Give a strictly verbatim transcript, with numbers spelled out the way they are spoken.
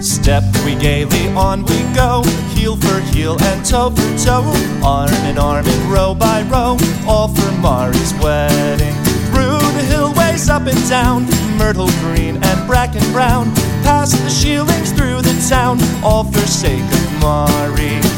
Step we gaily, on we go, heel for heel and toe for toe, arm in arm and row by row, all for Mari's wedding. Through the hillways up and down, myrtle green and bracken brown, past the shieldings through the town, all for sake of Mari.